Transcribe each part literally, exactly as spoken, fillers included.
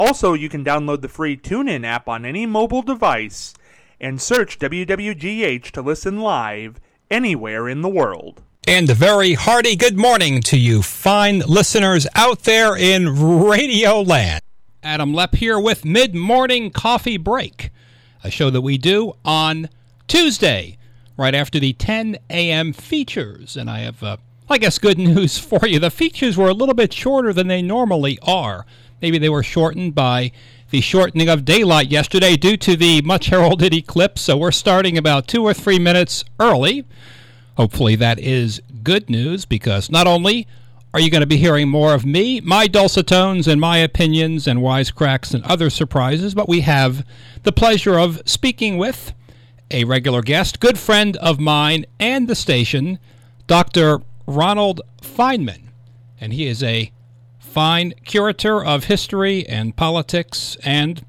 Also, you can download the free TuneIn app on any mobile device and search W W G H to listen live anywhere in the world. And a very hearty good morning to you fine listeners out there in Radio Land. Adam Lepp here with Mid-Morning Coffee Break, a show that we do on Tuesday, right after the ten a.m. features. And I have, uh, I guess, good news for you. The features were a little bit shorter than they normally are. Maybe they were shortened by the shortening of daylight yesterday due to the much heralded eclipse, so we're starting about two or three minutes early. Hopefully that is good news, because not only are you going to be hearing more of me, my dulcet tones and my opinions and wisecracks and other surprises, but we have the pleasure of speaking with a regular guest, good friend of mine and the station, Doctor Ronald Feynman, and he is a fine curator of history and politics and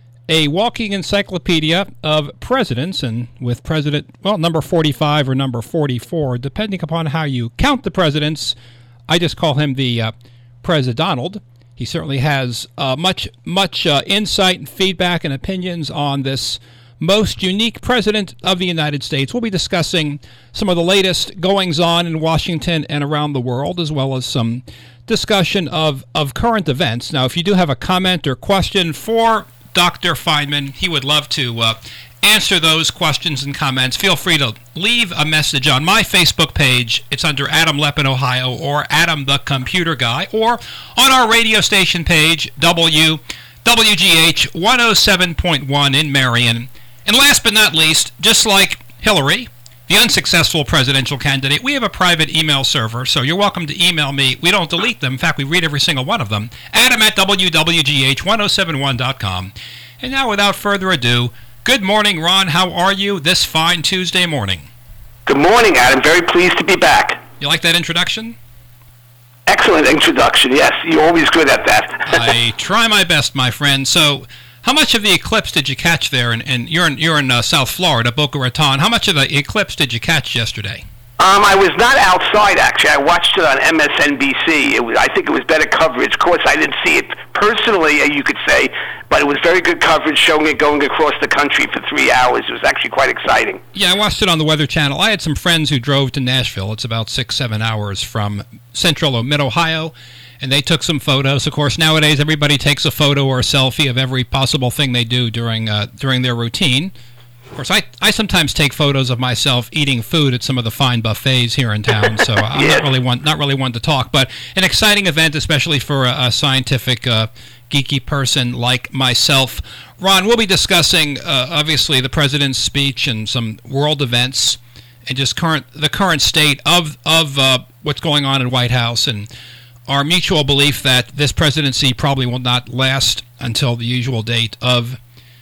a walking encyclopedia of presidents, and with president, well, number forty-five or number forty-four, depending upon how you count the presidents. I just call him the uh, President-Donald. He certainly has uh, much, much uh, insight and feedback and opinions on this most unique president of the United States. We'll be discussing some of the latest goings-on in Washington and around the world, as well as some discussion of, of current events. Now, if you do have a comment or question for Doctor Feynman, he would love to uh, answer those questions and comments. Feel free to leave a message on my Facebook page. It's under Adam Lepp in Ohio, or Adam the Computer Guy, or on our radio station page, W W G H one oh seven point one in Marion. And last but not least, just like Hillary, the unsuccessful presidential candidate, we have a private email server, so you're welcome to email me. We don't delete them. In fact, we read every single one of them. Adam at W W G H ten seventy-one dot com. And now, without further ado, good morning, Ron. How are you this fine Tuesday morning? Good morning, Adam. Very pleased to be back. You like that introduction? Excellent introduction, yes. You're always good at that. I try my best, my friend. So, how much of the eclipse did you catch there? And, and you're in you're in uh, South Florida, Boca Raton. How much of the eclipse did you catch yesterday? Um, I was not outside, actually. I watched it on M S N B C. It was, I think it was better coverage. Of course, I didn't see it personally, you could say, but it was very good coverage, showing it going across the country for three hours. It was actually quite exciting. Yeah, I watched it on the Weather Channel. I had some friends who drove to Nashville. It's about six, seven hours from central or mid-Ohio. And they took some photos. Of course, nowadays everybody takes a photo or a selfie of every possible thing they do during uh, during their routine. Of course, I, I sometimes take photos of myself eating food at some of the fine buffets here in town, so I'm yes. not really one not really one to talk. But an exciting event, especially for a, a scientific, uh, geeky person like myself. Ron, we'll be discussing, uh, obviously, the president's speech and some world events and just current the current state of, of uh, what's going on in White House, and our mutual belief that this presidency probably will not last until the usual date of,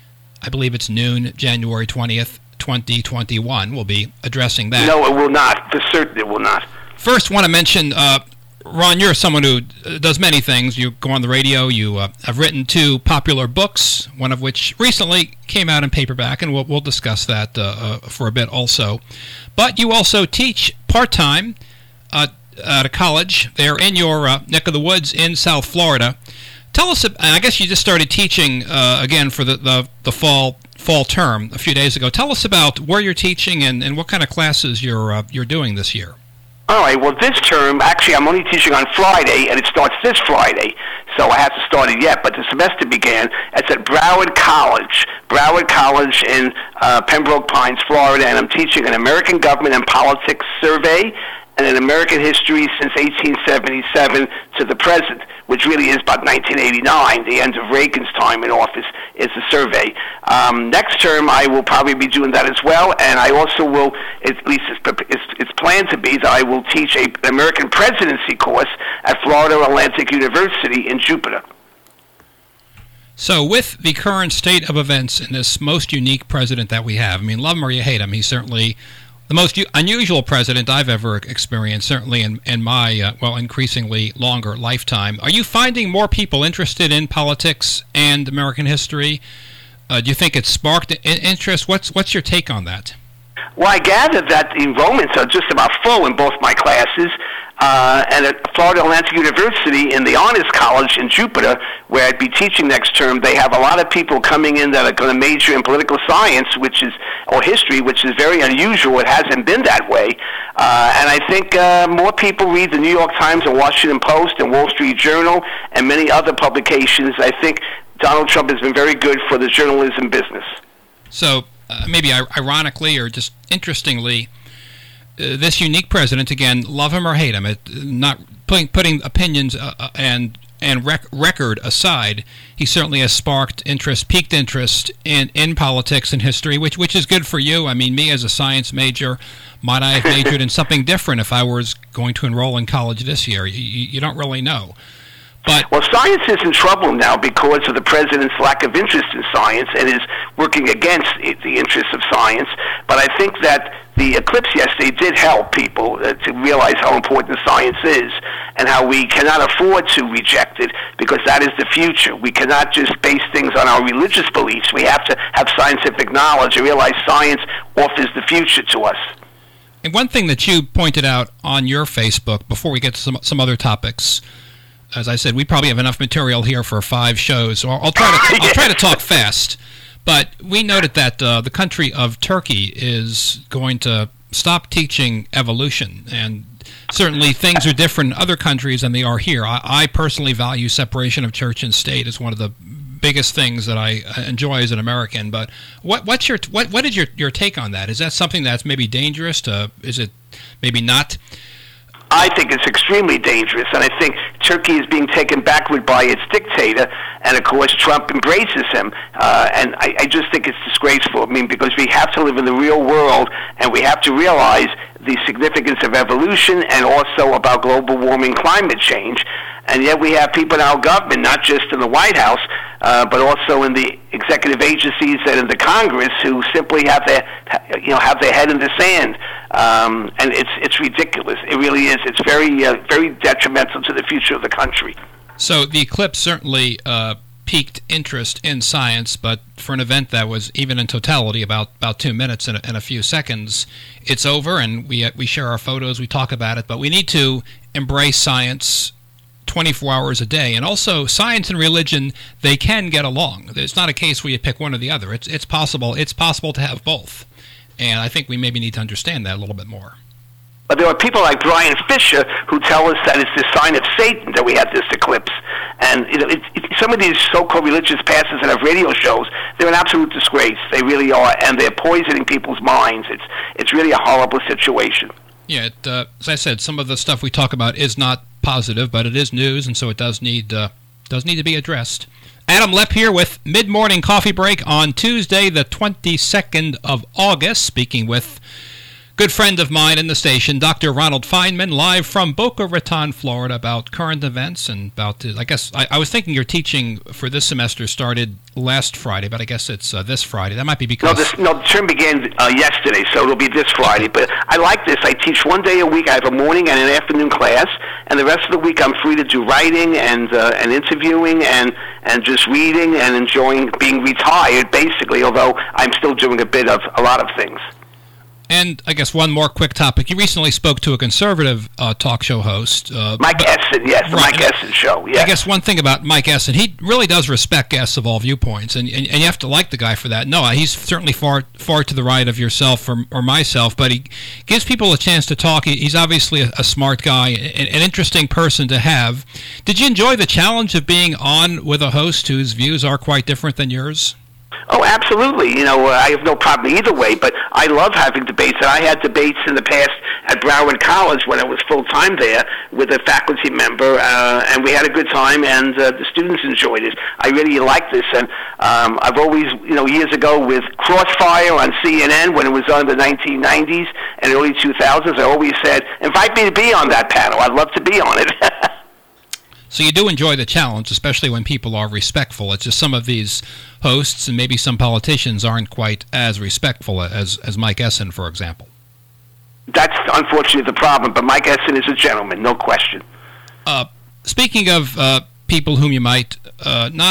I believe it's noon, January twentieth, twenty twenty-one. We'll be addressing that. No, it will not. For certain it will not. First, want to mention, uh, Ron, you're someone who does many things. You go on the radio. You uh, have written two popular books, one of which recently came out in paperback, and we'll, we'll discuss that uh, uh, for a bit also. But you also teach part-time uh, at a college there in your uh, neck of the woods in South Florida. Tell us, I guess you just started teaching uh, again for the, the, the fall fall term a few days ago. Tell us about where you're teaching and, and what kind of classes you're uh, you're doing this year. All right, well, this term, actually, I'm only teaching on Friday, and it starts this Friday, so I haven't started yet, but the semester began. It's at Broward College, Broward College in uh, Pembroke Pines, Florida, and I'm teaching an American Government and Politics survey and an American history since eighteen seventy-seven to the present, which really is about nineteen eighty-nine, the end of Reagan's time in office, is the survey. Um, next term, I will probably be doing that as well, and I also will, at least it's, it's, it's planned to be, that I will teach a, an American presidency course at Florida Atlantic University in Jupiter. So with the current state of events and this most unique president that we have, I mean, love him or you hate him, he's certainly the most unusual president I've ever experienced, certainly in, in my, uh, well, increasingly longer lifetime. Are you finding more people interested in politics and American history? Uh, do you think it's sparked interest? What's what's your take on that? Well, I gather that the enrollments are just about full in both my classes. Uh, and at Florida Atlantic University in the Honors College in Jupiter, where I'd be teaching next term, they have a lot of people coming in that are going to major in political science, which is or history, which is very unusual. It hasn't been that way. Uh, and I think uh, more people read the New York Times and Washington Post and Wall Street Journal and many other publications. I think Donald Trump has been very good for the journalism business. So uh, maybe ironically or just interestingly, Uh, this unique president, again, love him or hate him, it, not putting, putting opinions uh, and and rec- record aside, he certainly has sparked interest, piqued interest in, in politics and history, which which is good for you. I mean, me as a science major, might I have majored in something different if I was going to enroll in college this year? You, you don't really know. But well, science is in trouble now because of the president's lack of interest in science and is working against it, the interests of science. But I think that the eclipse yesterday did help people uh, to realize how important science is and how we cannot afford to reject it because that is the future. We cannot just base things on our religious beliefs. We have to have scientific knowledge and realize science offers the future to us. And one thing that you pointed out on your Facebook, before we get to some, some other topics, as I said, we probably have enough material here for five shows. So I'll try to I'll try to talk fast. But we noted that uh, the country of Turkey is going to stop teaching evolution, and certainly things are different in other countries than they are here. I, I personally value separation of church and state as one of the biggest things that I enjoy as an American. But what what's your what what is your your take on that? Is that something that's maybe dangerous? To, is it maybe not? I think it's extremely dangerous, and I think Turkey is being taken backward by its dictator, and of course Trump embraces him, uh, and I, I just think it's disgraceful. I mean, because we have to live in the real world, and we have to realize the significance of evolution and also about global warming, climate change, and yet we have people in our government, not just in the White House, uh, but also in the executive agencies and in the Congress, who simply have their, you know, have their head in the sand. Um, and it's it's ridiculous. It really is. It's very uh, very detrimental to the future of the country. So the eclipse certainly uh, piqued interest in science, but for an event that was even in totality about, about two minutes and a, and a few seconds, it's over. And we uh, we share our photos, we talk about it, but we need to embrace science twenty-four hours a day. And also, science and religion, they can get along. It's not a case where you pick one or the other. It's it's possible. It's possible to have both. And I think we maybe need to understand that a little bit more. But there are people like Brian Fisher who tell us that it's the sign of Satan that we have this eclipse. And you know, it, it, some of these so-called religious pastors that have radio shows, they're an absolute disgrace. They really are, and they're poisoning people's minds. It's it's really a horrible situation. Yeah, it, uh, as I said, some of the stuff we talk about is not positive, but it is news, and so it does need uh, does need to be addressed. Adam Lepp here with Mid-Morning Coffee Break on Tuesday, the twenty-second of August, speaking with good friend of mine in the station, Doctor Ronald Feynman, live from Boca Raton, Florida, about current events and about, I guess, I, I was thinking your teaching for this semester started last Friday, but I guess it's uh, this Friday. That might be because... No, this, no the term began uh, yesterday, so it'll be this Friday. But I like this. I teach one day a week. I have a morning and an afternoon class, and the rest of the week I'm free to do writing and uh, and interviewing and, and just reading and enjoying being retired, basically, although I'm still doing a bit of a lot of things. And I guess one more quick topic. You recently spoke to a conservative uh, talk show host. Uh, Mike but, Essen, yes, the right. Mike Essen show, yes. I guess one thing about Mike Essen, he really does respect guests of all viewpoints, and, and, and you have to like the guy for that. No, he's certainly far far to the right of yourself or, or myself, but he gives people a chance to talk. He, he's obviously a, a smart guy, an, an interesting person to have. Did you enjoy the challenge of being on with a host whose views are quite different than yours? Oh, absolutely. You know, uh, I have no problem either way, but I love having debates, and I had debates in the past at Broward College when I was full-time there with a faculty member, uh, and we had a good time, and uh, the students enjoyed it. I really like this, and um, I've always, you know, years ago with Crossfire on C N N when it was on the nineteen nineties and early two thousands, I always said, invite me to be on that panel. I'd love to be on it. So you do enjoy the challenge, especially when people are respectful. It's just some of these hosts and maybe some politicians aren't quite as respectful as, as Mike Essen, for example. That's unfortunately the problem, but Mike Essen is a gentleman, no question. Uh, speaking of uh, people whom you might uh, not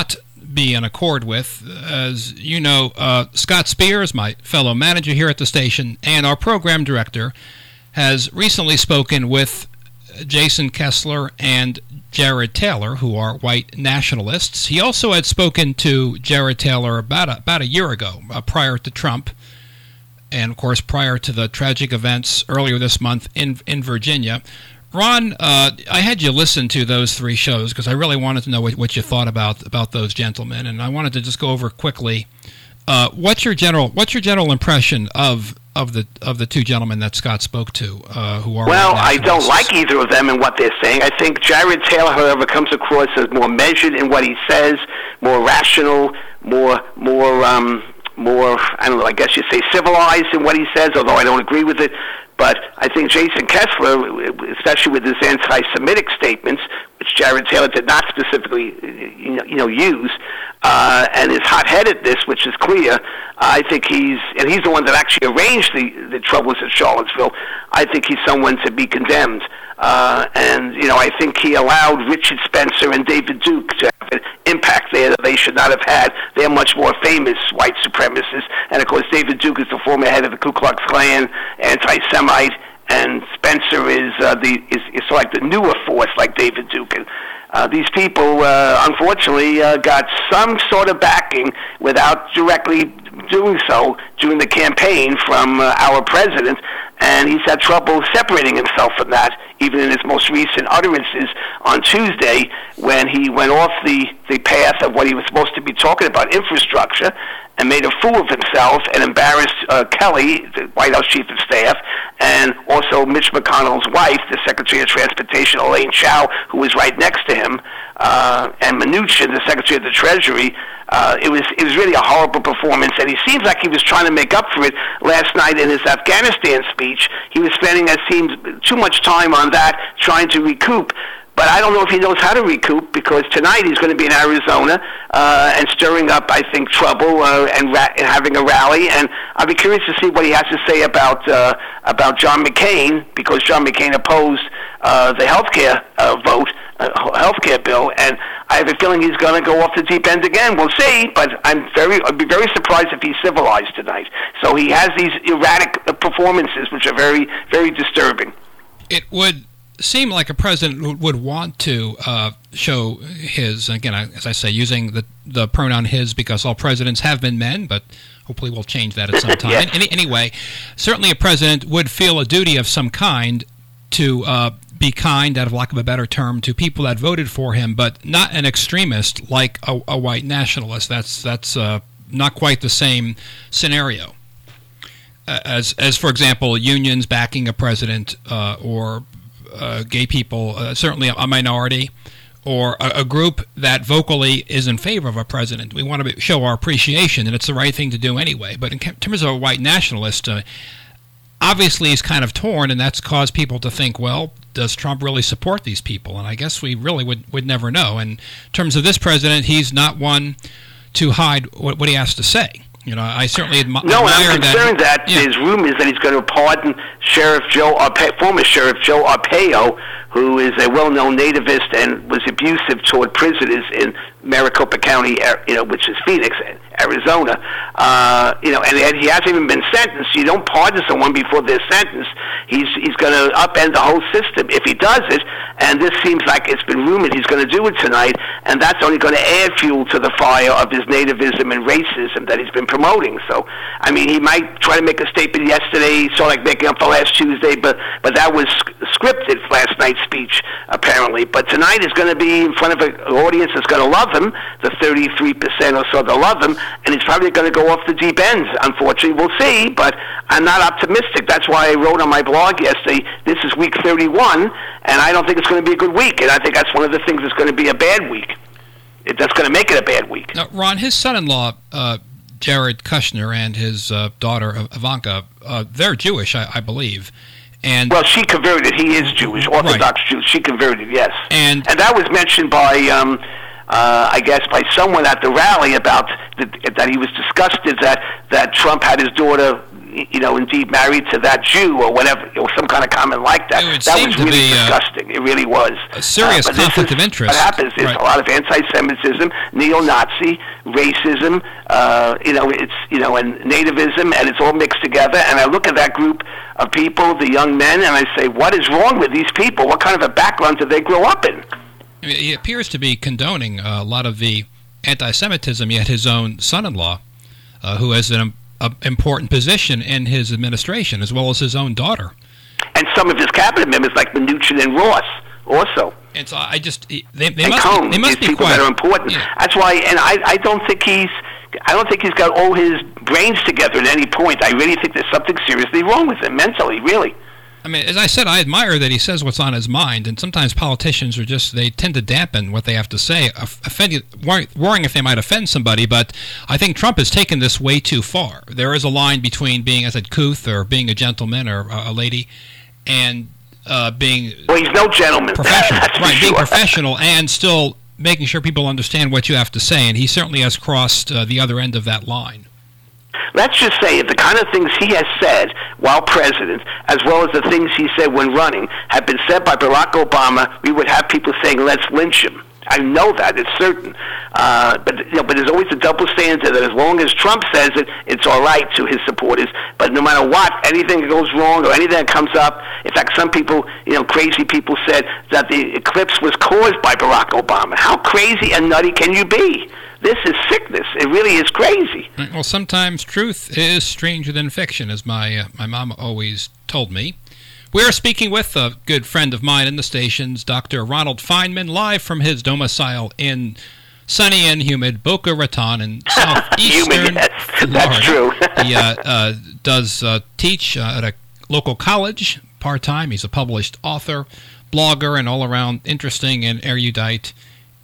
be in accord with. As you know, uh, Scott Spears, my fellow manager here at the station, and our program director, has recently spoken with Jason Kessler and Jared Taylor, who are white nationalists. He also had spoken to Jared Taylor about a, about a year ago, uh, prior to Trump, and of course prior to the tragic events earlier this month in in Virginia. Ron, uh, I had you listen to those three shows because I really wanted to know what, what you thought about about those gentlemen, and I wanted to just go over quickly. Uh, what's your general What's your general impression of of the of the two gentlemen that Scott spoke to, uh, who are well, I don't like either of them and what they're saying. I think Jared Taylor, however, comes across as more measured in what he says, more rational, more more um, more I don't know. I guess you say civilized in what he says, although I don't agree with it. But I think Jason Kessler, especially with his anti-Semitic statements, which Jared Taylor did not specifically, you know, you know use, uh, and his hot-headedness, which is clear, I think he's, and he's the one that actually arranged the, the troubles at Charlottesville. I think he's someone to be condemned. Uh, and, you know, I think he allowed Richard Spencer and David Duke to have an impact there that they should not have had. They're much more famous white supremacists. And, of course, David Duke is the former head of the Ku Klux Klan, anti-Semite, and Spencer is uh, the is, is sort of like the newer force, like David Duke. And uh, these people, uh, unfortunately, uh, got some sort of backing without directly doing so during the campaign from uh, our president, and he's had trouble separating himself from that, even in his most recent utterances on Tuesday when he went off the, the path of what he was supposed to be talking about, infrastructure, and made a fool of himself and embarrassed uh, Kelly, the White House Chief of Staff, and also Mitch McConnell's wife, the Secretary of Transportation, Elaine Chao, who was right next to him, uh, and Mnuchin, the Secretary of the Treasury. Uh, it was it was really a horrible performance, and he seems like he was trying to make up for it last night in his Afghanistan speech. He was spending, it seems, too much time on that, trying to recoup. But I don't know if he knows how to recoup, because tonight he's going to be in Arizona uh, and stirring up, I think, trouble uh, and, ra- and having a rally. And I'll be curious to see what he has to say about uh, about John McCain, because John McCain opposed uh, the health care uh, vote, uh, health care bill, and I have a feeling he's going to go off the deep end again. We'll see, but I'm very, I'd be very surprised if he's civilized tonight. So he has these erratic uh, performances, which are very, very disturbing. It would seem like a president would want to uh, show his, again, as I say, using the, the pronoun his, because all presidents have been men, but hopefully we'll change that at some time. Yes. Any, anyway, certainly a president would feel a duty of some kind to uh, be kind, out of lack of a better term, to people that voted for him, but not an extremist like a, a white nationalist. That's that's uh, not quite the same scenario. Uh, as, as, for example, unions backing a president uh, or Uh, gay people, uh, certainly a minority, or a, a group that vocally is in favor of a president. We want to show our appreciation, and it's the right thing to do anyway. But in terms of a white nationalist, uh, obviously he's kind of torn, and that's caused people to think, well, does Trump really support these people? And I guess we really would, would never know. And in terms of this president, he's not one to hide what, what he has to say. You know, I certainly admi- no, admire I'm concerned that, that yeah. there's rumors that he's going to pardon Sheriff Joe Arpe- former Sheriff Joe Arpaio, who is a well-known nativist and was abusive toward prisoners in Maricopa County, you know, which is Phoenix, Arizona. Uh, you know, and, and he hasn't even been sentenced. You don't pardon someone before they're sentenced. He's he's going to upend the whole system if he does it. And this seems like it's been rumored he's going to do it tonight, and that's only going to add fuel to the fire of his nativism and racism that he's been promoting. So, I mean, he might try to make a statement yesterday, sort of like making up for last Tuesday, but but that was scripted for last night's speech, apparently. But tonight is going to be in front of an audience that's going to love him, the thirty-three percent or so that love him, and he's probably going to go off the deep end, unfortunately. We'll see, but I'm not optimistic. That's why I wrote on my blog yesterday, this is week thirty-one, and I don't think it's going to be a good week, and I think that's one of the things that's going to be a bad week. It, that's going to make it a bad week. Now, Ron, his son-in-law, uh, Jared Kushner, and his uh, daughter, Ivanka, uh, they're Jewish, I, I believe. And well, she converted. He is Jewish, Orthodox right. Jew. She converted, yes. And, and that was mentioned by, um, uh, I guess, by someone at the rally about the, that he was disgusted that, that Trump had his daughter you know, indeed married to that Jew or whatever, or some kind of comment like that. That was really be, uh, disgusting. It really was. A serious uh, conflict is, of interest. What happens is right. a lot of anti-Semitism, neo-Nazi, racism, uh, you know, it's, you know, and nativism, and it's all mixed together. And I look at that group of people, the young men, and I say, what is wrong with these people? What kind of a background did they grow up in? He appears to be condoning uh, a lot of the anti-Semitism, yet his own son-in-law, uh, who has an um, important position in his administration, as well as his own daughter. And some of his cabinet members, like Mnuchin and Ross, also. And so I just, they, they and must Cohn, be, they must these be people quite, that are important. Yeah. That's why, and I, I don't think he's, I don't think he's got all his brains together at any point. I really think there's something seriously wrong with him, mentally, really. I mean, as I said, I admire that he says what's on his mind, and sometimes politicians are just, they tend to dampen what they have to say, offend, worrying if they might offend somebody, but I think Trump has taken this way too far. There is a line between being, as I said, couth, or being a gentleman, or a lady, and uh, being... Well, he's no gentleman. Professional, right, sure. being professional, and still making sure people understand what you have to say, and he certainly has crossed uh, the other end of that line. Let's just say if the kind of things he has said while president, as well as the things he said when running, had been said by Barack Obama, we would have people saying, let's lynch him. I know that, it's certain. Uh, but you know, but there's always a double standard that as long as Trump says it, it's all right to his supporters. But no matter what, anything that goes wrong or anything that comes up, in fact, some people, you know, crazy people said that the eclipse was caused by Barack Obama. How crazy and nutty can you be? This is sickness. It really is crazy. Well, sometimes truth is stranger than fiction, as my uh, my mama always told me. We are speaking with a good friend of mine in the stations, Doctor Ronald Feynman, live from his domicile in sunny and humid Boca Raton in southeastern humid, yes. Florida. That's true. He uh, uh, does uh, teach uh, at a local college part-time. He's a published author, blogger, and all-around interesting and erudite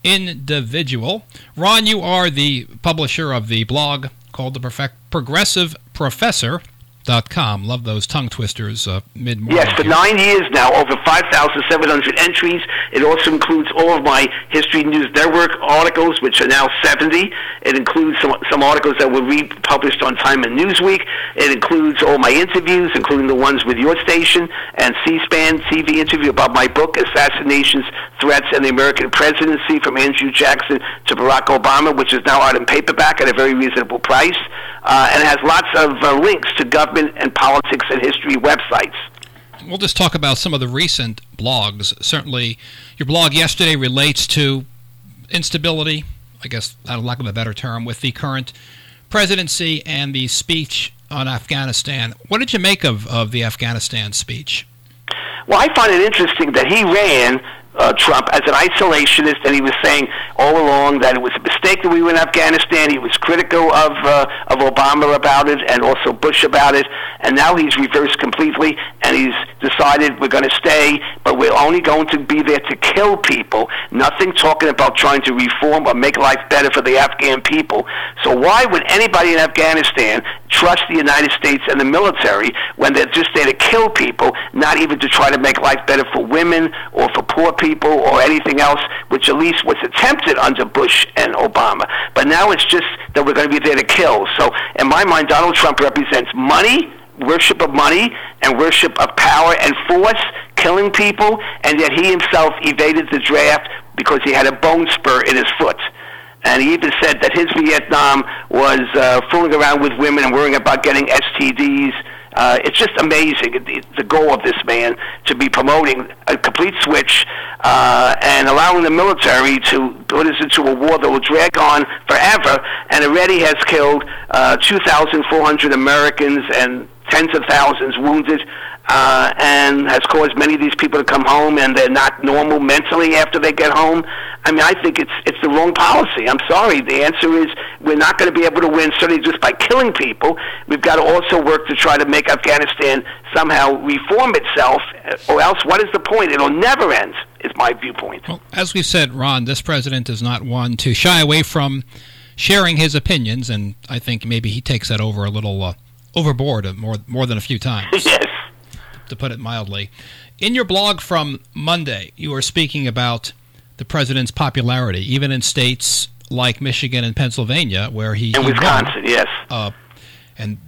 individual. Ron, you are the publisher of the blog called the Perfect Progressive Professor. Dot com. Love those tongue twisters uh, mid-morning. Yes, for here. nine years now, over five thousand seven hundred entries. It also includes all of my History News Network articles, which are now seventy. It includes some, some articles that were republished on Time and Newsweek. It includes all my interviews, including the ones with your station, and C-SPAN T V interview about my book, Assassinations, Threats, and the American Presidency, from Andrew Jackson to Barack Obama, which is now out in paperback at a very reasonable price. Uh, and it has lots of uh, links to government and politics and history websites. We'll just talk about some of the recent blogs. Certainly, your blog yesterday relates to instability, I guess, out of lack of a better term, with the current presidency and the speech on Afghanistan. What did you make of, of the Afghanistan speech? Well, I find it interesting that he ran Uh, Trump as an isolationist, and he was saying all along that it was a mistake that we were in Afghanistan. He was critical of uh, of Obama about it, and also Bush about it. And now he's reversed completely, and he's decided we're going to stay, but we're only going to be there to kill people. Nothing talking about trying to reform or make life better for the Afghan people. So why would anybody in Afghanistan trust the United States and the military when they're just there to kill people, not even to try to make life better for women or for poor people or anything else, which at least was attempted under Bush and Obama. But now it's just that we're going to be there to kill. So in my mind, Donald Trump represents money, worship of money, and worship of power and force, killing people, and yet he himself evaded the draft because he had a bone spur in his foot. And he even said that his Vietnam was uh, fooling around with women and worrying about getting S T Ds. Uh, it's just amazing, the, the goal of this man, to be promoting a complete switch uh, and allowing the military to put us into a war that will drag on forever, and already has killed uh, two thousand four hundred Americans and tens of thousands wounded, uh, and has caused many of these people to come home, and they're not normal mentally after they get home. I mean, I think it's it's the wrong policy. I'm sorry. The answer is we're not going to be able to win certainly just by killing people. We've got to also work to try to make Afghanistan somehow reform itself, or else what is the point? It'll never end, is my viewpoint. Well, as we've said, Ron, this president is not one to shy away from sharing his opinions, and I think maybe he takes that over a little uh, overboard uh, more, more than a few times. Yes. To put it mildly. In your blog from Monday, you were speaking about the president's popularity, even in states like Michigan and Pennsylvania, where he and he Wisconsin, won, yes. Uh, and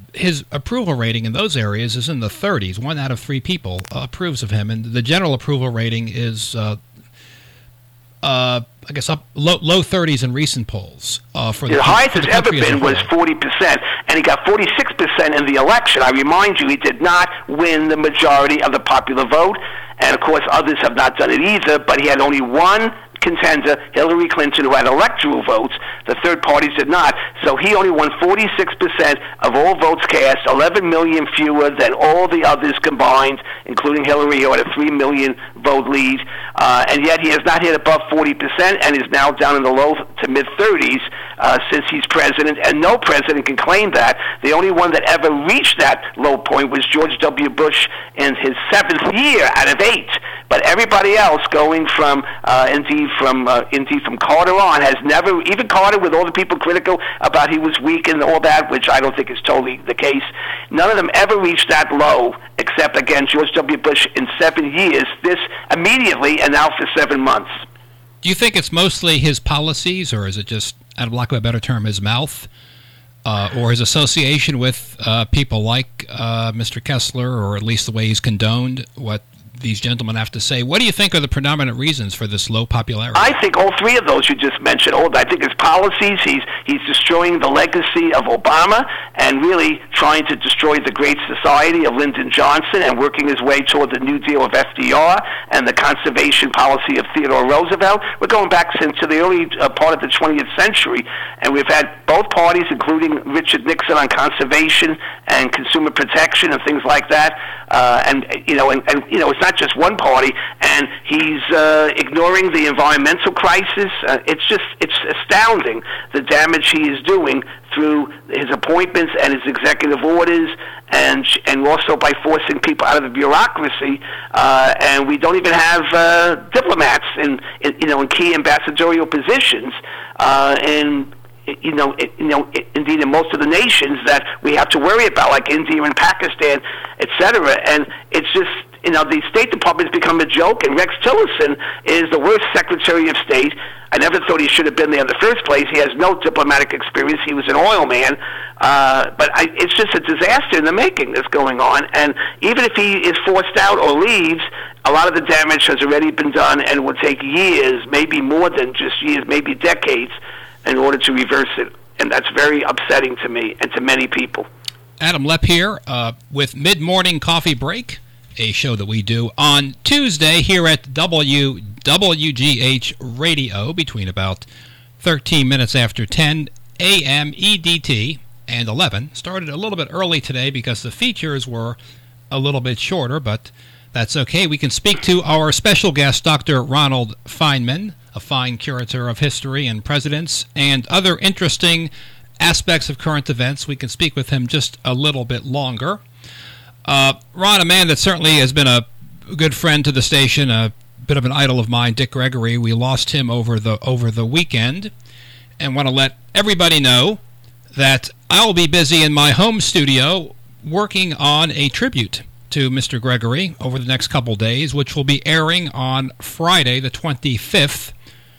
his approval rating in those areas is in the thirties. One out of three people uh, approves of him, and the general approval rating is, uh, uh, I guess, up low, low thirties in recent polls. Uh, for the, the highest for the it's ever country as a been was whole. forty percent, and he got forty-six percent in the election. I remind you, he did not win the majority of the popular vote, and of course others have not done it either, but he had only one contender, Hillary Clinton, who had electoral votes. The third parties did not. So he only won forty-six percent of all votes cast, eleven million fewer than all the others combined, including Hillary, who had a three million vote lead. Uh, and yet he has not hit above forty percent and is now down in the low to mid-thirties uh, since he's president. And no president can claim that. The only one that ever reached that low point was George W. Bush in his seventh year out of eight. But everybody else, going from uh, indeed from uh, indeed from Carter on, has never, even Carter, with all the people critical about he was weak and all that, which I don't think is totally the case. None of them ever reached that low, except again George W. Bush in seven years. This immediately, and now for seven months. Do you think it's mostly his policies, or is it just, out of lack of a better term, his mouth, uh, or his association with uh, people like uh, Mister Kessler, or at least the way he's condoned what these gentlemen have to say? What do you think are the predominant reasons for this low popularity? I think all three of those you just mentioned. All I think his policies. He's he's destroying the legacy of Obama and really trying to destroy the great society of Lyndon Johnson and working his way toward the New Deal of F D R and the conservation policy of Theodore Roosevelt. We're going back since to the early uh, part of the twentieth century, and we've had both parties, including Richard Nixon, on conservation and consumer protection and things like that. Uh, and you know, and, and you know, it's not just one party, and he's uh, ignoring the environmental crisis. Uh, it's just, it's astounding the damage he is doing through his appointments and his executive orders, and and also by forcing people out of the bureaucracy. Uh, and we don't even have uh, diplomats in, in, you know, in key ambassadorial positions uh, in. You know, it, you know, it, indeed, in most of the nations that we have to worry about, like India and Pakistan, et cetera. And it's just, you know, the State Department has become a joke, and Rex Tillerson is the worst Secretary of State. I never thought he should have been there in the first place. He has no diplomatic experience. He was an oil man. Uh, but I, it's just a disaster in the making that's going on. And even if he is forced out or leaves, a lot of the damage has already been done and will take years, maybe more than just years, maybe decades, in order to reverse it. And that's very upsetting to me and to many people. Adam Lepp here uh, with Mid-Morning Coffee Break, a show that we do on Tuesday here at W W G H Radio between about thirteen minutes after ten a m E D T and eleven. Started a little bit early today because the features were a little bit shorter, but that's okay. We can speak to our special guest, Doctor Ronald Feynman, a fine curator of history and presidents and other interesting aspects of current events. We can speak with him just a little bit longer. Uh, Ron, a man that certainly has been a good friend to the station, a bit of an idol of mine, Dick Gregory. We lost him over the over the weekend, and want to let everybody know that I'll be busy in my home studio working on a tribute to Mister Gregory over the next couple days, which will be airing on Friday the twenty-fifth,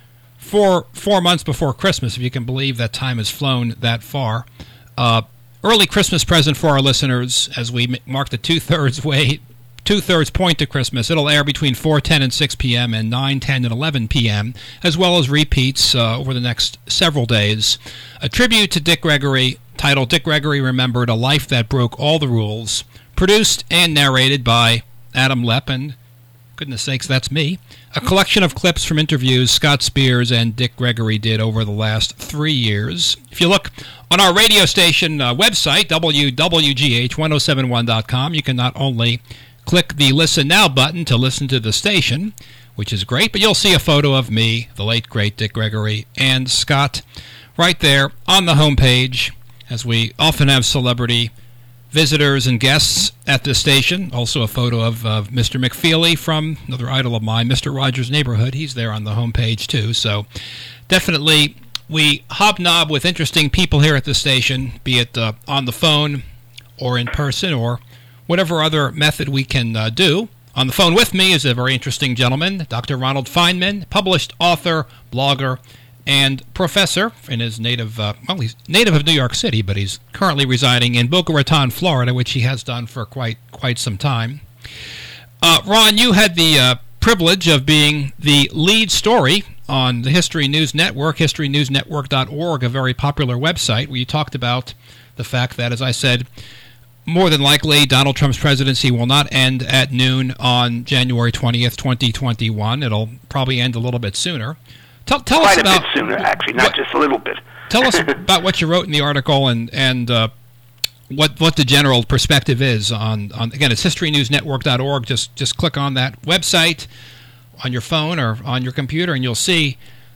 four, four months before Christmas, if you can believe that time has flown that far. Uh, early Christmas present for our listeners as we mark the two-thirds way, two-thirds point to Christmas. It'll air between four ten and six p m and nine ten and eleven p m, as well as repeats uh, over the next several days. A tribute to Dick Gregory, titled Dick Gregory Remembered, A Life That Broke All the Rules, produced and narrated by Adam Lepp, and goodness sakes, that's me. A collection of clips from interviews Scott Spears and Dick Gregory did over the last three years. If you look on our radio station uh, website, W W G H ten seventy-one dot com, you can not only click the Listen Now button to listen to the station, which is great, but you'll see a photo of me, the late, great Dick Gregory, and Scott right there on the homepage, as we often have celebrity visitors and guests at this station. Also a photo of uh, Mister McFeely from another idol of mine, Mister Rogers' Neighborhood. He's there on the homepage too. So definitely we hobnob with interesting people here at the station, be it uh, on the phone or in person or whatever other method we can uh, do. On the phone with me is a very interesting gentleman, Doctor Ronald Feynman, published author, blogger, and professor in his native, uh, well, he's native of New York City, but he's currently residing in Boca Raton, Florida, which he has done for quite quite some time. Uh, Ron, you had the uh, privilege of being the lead story on the History News Network, history news network dot org, a very popular website, where you talked about the fact that, as I said, more than likely Donald Trump's presidency will not end at noon on January twentieth, twenty twenty-one. It'll probably end a little bit sooner. Tell, tell Quite us about... Quite a bit sooner, actually, not what, just a little bit. Tell us about what you wrote in the article and, and uh, what what the general perspective is on, on again, it's history news network dot org. Just, just click on that website on your phone or on your computer, and you'll see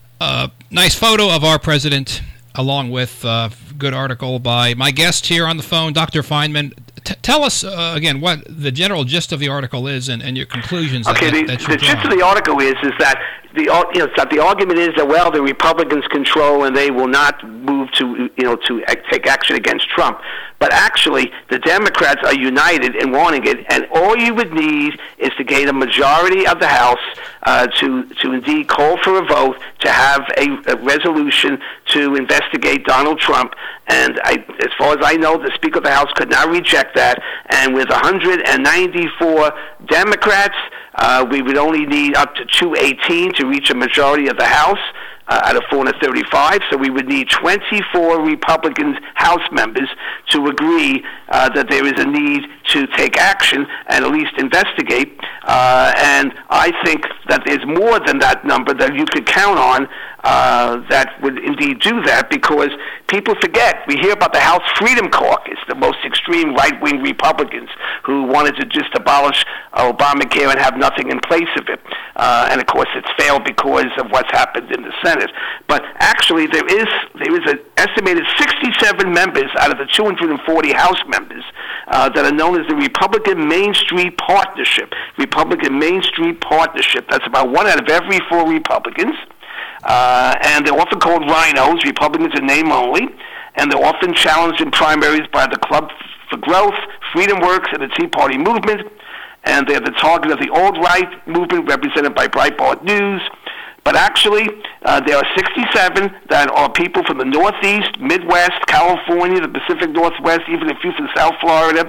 a nice photo of our president, along with a good article by my guest here on the phone, Doctor Feynman. T- tell us, uh, again, what the general gist of the article is and, and your conclusions. Okay, that, the, that the gist of the article is is that the you know that the argument is that, well, the Republicans control and they will not move to you know to take action against Trump. But actually, the Democrats are united in wanting it, and all you would need is to gain a majority of the House uh, to to indeed call for a vote to have a, a resolution to investigate Donald Trump. And I, as far as I know, the Speaker of the House could not reject that. And with one hundred ninety-four Democrats, uh, we would only need up to two eighteen to reach a majority of the House. Uh, out of four hundred thirty-five, so we would need twenty-four Republican House members to agree uh, that there is a need to take action and at least investigate. Uh, and I think that there's more than that number that you could count on uh, that would indeed do that, because people forget. We hear about the House Freedom Caucus, the most extreme right-wing Republicans who wanted to just abolish Obamacare and have nothing in place of it. Uh, and, of course, it's failed because of what's happened in the Senate. But actually, there is there is an estimated sixty-seven members out of the two hundred forty House members uh, that are known as the Republican Main Street Partnership. Republican Main Street Partnership. That's about one out of every four Republicans. Uh, and they're often called rhinos, Republicans in name only. And they're often challenged in primaries by the Club for Growth, Freedom Works, and the Tea Party movement. And they're the target of the alt-right movement represented by Breitbart News. But actually, uh, there are sixty-seven that are people from the Northeast, Midwest, California, the Pacific Northwest, even a few from South Florida.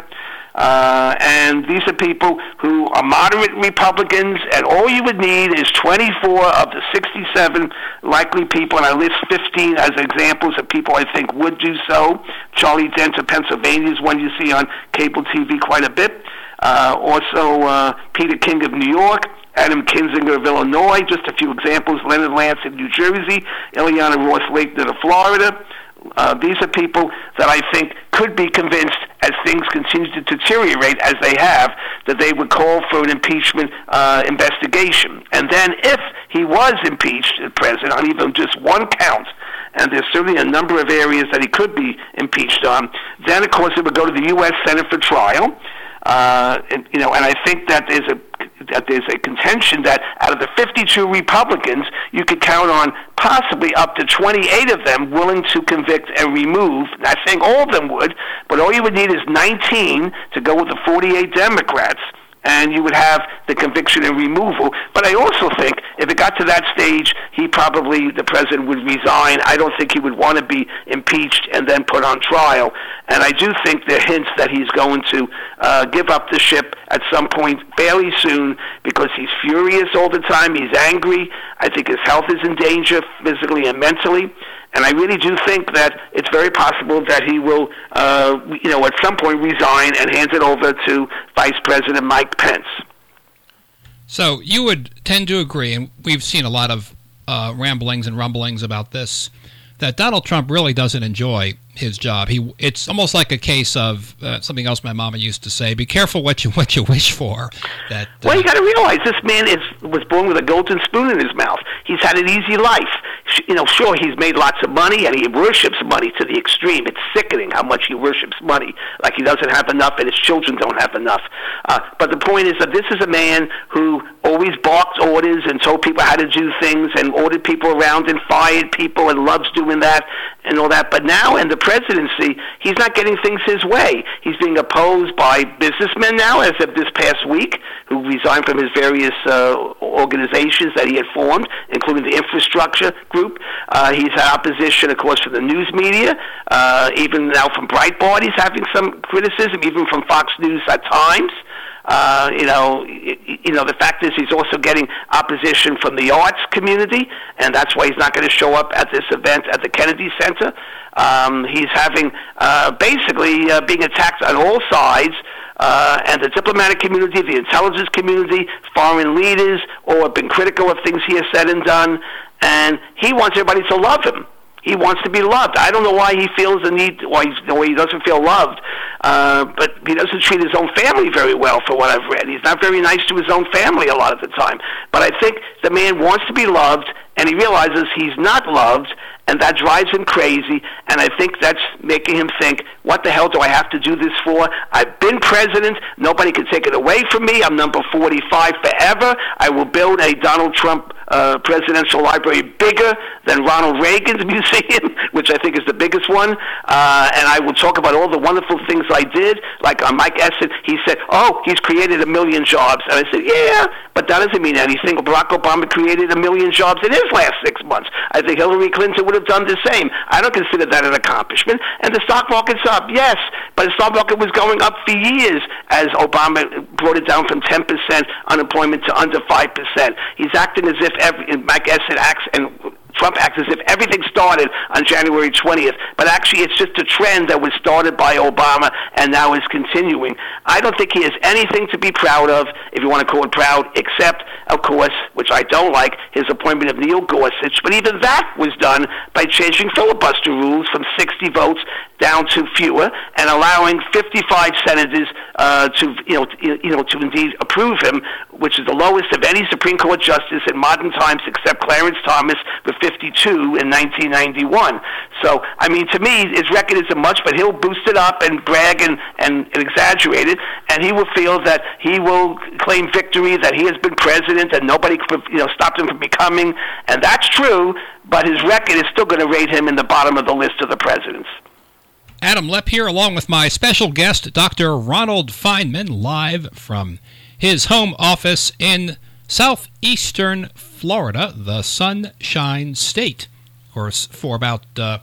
Uh, and these are people who are moderate Republicans, and all you would need is twenty-four of the sixty-seven likely people, and I list fifteen as examples of people I think would do so. Charlie Dent of Pennsylvania is one you see on cable T V quite a bit. Uh, also, uh, Peter King of New York, Adam Kinzinger of Illinois, just a few examples, Leonard Lance of New Jersey, Ileana Ross-Lakener of Florida. Uh, these are people that I think could be convinced, as things continue to deteriorate as they have, that they would call for an impeachment uh, investigation. And then if he was impeached, the president, on even just one count, and there's certainly a number of areas that he could be impeached on, then, of course, it would go to the U S Senate for trial. Uh, and, you know, and I think that there's a that there's a contention that out of the fifty-two Republicans, you could count on possibly up to twenty-eight of them willing to convict and remove. Not saying all of them would, but all you would need is nineteen to go with the forty-eight Democrats, and you would have the conviction and removal. But I also think if it got to that stage, he probably, the president would resign. I don't think he would want to be impeached and then put on trial. And I do think there are hints that he's going to uh, give up the ship at some point fairly soon, because he's furious all the time. He's angry. I think his health is in danger physically and mentally. And I really do think that it's very possible that he will, uh, you know, at some point resign and hand it over to Vice President Mike Pence. So you would tend to agree, and we've seen a lot of uh, ramblings and rumblings about this, that Donald Trump really doesn't enjoy his job. He, it's almost like a case of uh, something else my mama used to say: "Be careful what you what you wish for." That uh, well, you got to realize this man is was born with a golden spoon in his mouth. He's had an easy life. You know, sure, he's made lots of money, and he worships money to the extreme. It's sickening how much he worships money, like he doesn't have enough and his children don't have enough. Uh, but the point is that this is a man who always barked orders and told people how to do things and ordered people around and fired people and loves doing that and all that. But now in the presidency, he's not getting things his way. He's being opposed by businessmen now, as of this past week, who resigned from his various uh, organizations that he had formed, including the infrastructure group. Uh, he's had opposition, of course, from the news media. Uh, even now from Breitbart, he's having some criticism, even from Fox News at times. Uh, you know, you know. The fact is, he's also getting opposition from the arts community, and that's why he's not going to show up at this event at the Kennedy Center. Um, he's having uh, basically uh, being attacked on all sides, uh, and the diplomatic community, the intelligence community, foreign leaders, all have been critical of things he has said and done, and he wants everybody to love him. He wants to be loved. I don't know why he feels the need, why, he's, why he doesn't feel loved, uh, but he doesn't treat his own family very well, for what I've read. He's not very nice to his own family a lot of the time. But I think the man wants to be loved, and he realizes he's not loved, and that drives him crazy, and I think that's making him think, what the hell do I have to do this for? I've been president. Nobody can take it away from me. I'm number forty-five forever. I will build a Donald Trump uh, presidential library bigger than Ronald Reagan's museum, which I think is the biggest one, uh, and I will talk about all the wonderful things I did. Like on Mike Essen, he said, oh, he's created a million jobs. And I said, yeah, but that doesn't mean anything. Barack Obama created a million jobs in his last six months. I think Hillary Clinton would have done the same. I don't consider that an accomplishment. And the stock market's up, yes, but the stock market was going up for years as Obama brought it down from ten percent unemployment to under five percent. He's acting as if every, Mike Essen acts and Trump acts as if everything started on January twentieth, but actually it's just a trend that was started by Obama and now is continuing. I don't think he has anything to be proud of, if you want to call it proud, except, of course, which I don't like, his appointment of Neil Gorsuch, but even that was done by changing filibuster rules from sixty votes down to fewer and allowing fifty-five senators uh, to, you know, to, you know, to indeed approve him, which is the lowest of any Supreme Court justice in modern times except Clarence Thomas with fifty-two in nineteen ninety-one. So, I mean, to me, his record isn't much, but he'll boost it up and brag and, and, and exaggerate it, and he will feel that he will claim victory, that he has been president, and nobody, you know, stopped him from becoming, and that's true, but his record is still going to rate him in the bottom of the list of the presidents. Adam Lepp here, along with my special guest, Doctor Ronald Feynman, live from his home office in southeastern Florida, the Sunshine State. Of course, for about uh,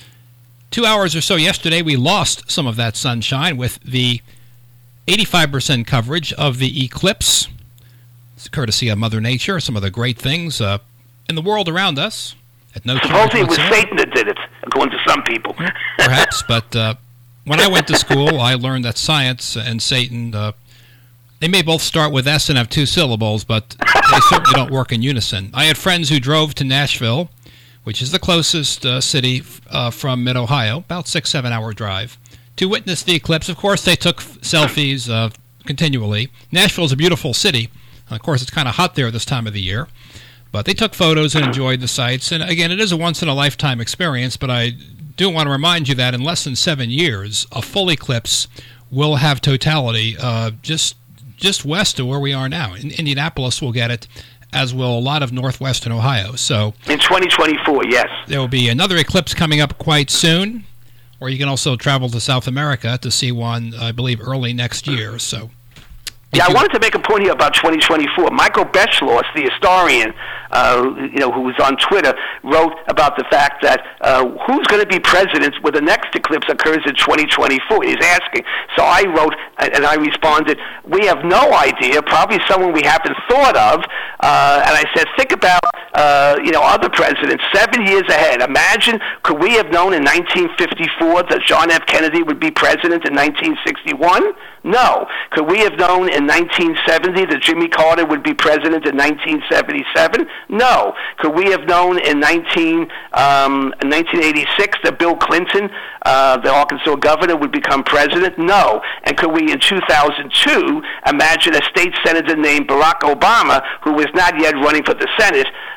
two hours or so yesterday, we lost some of that sunshine with the eighty-five percent coverage of the eclipse. It's courtesy of Mother Nature, some of the great things uh, in the world around us. At no Supposedly it was Satan that did it, according to some people. Perhaps, but uh, when I went to school, I learned that science and Satan, uh, they may both start with S and have two syllables, but they certainly don't work in unison. I had friends who drove to Nashville, which is the closest uh, city uh, from mid-Ohio, about six, seven-hour drive, to witness the eclipse. Of course, they took selfies uh, continually. Nashville's a beautiful city. Of course, it's kind of hot there this time of the year. But they took photos and enjoyed the sights. And again, it is a once-in-a-lifetime experience, but I do want to remind you that in less than seven years, a full eclipse will have totality uh, just just west of where we are now. In Indianapolis will get it, as will a lot of northwestern Ohio. So in twenty twenty-four, yes. There will be another eclipse coming up quite soon, or you can also travel to South America to see one, I believe, early next year. So. Yeah, I wanted to make a point here about twenty twenty-four. Michael Beschloss, the historian, uh, you know, who was on Twitter, wrote about the fact that uh, who's going to be president when the next eclipse occurs in twenty twenty-four. He's asking. So I wrote, and I responded, we have no idea, probably someone we haven't thought of. Uh, and I said, think about, uh, you know, other presidents seven years ahead. Imagine, could we have known in nineteen fifty-four that John F. Kennedy would be president in nineteen sixty-one? No. Could we have known in nineteen seventy that Jimmy Carter would be president in nineteen seventy-seven? No. Could we have known in nineteen, um, nineteen eighty-six that Bill Clinton, uh, the Arkansas governor, would become president? No. And could we in two thousand two imagine a state senator named Barack Obama, who was not yet running for the Senate,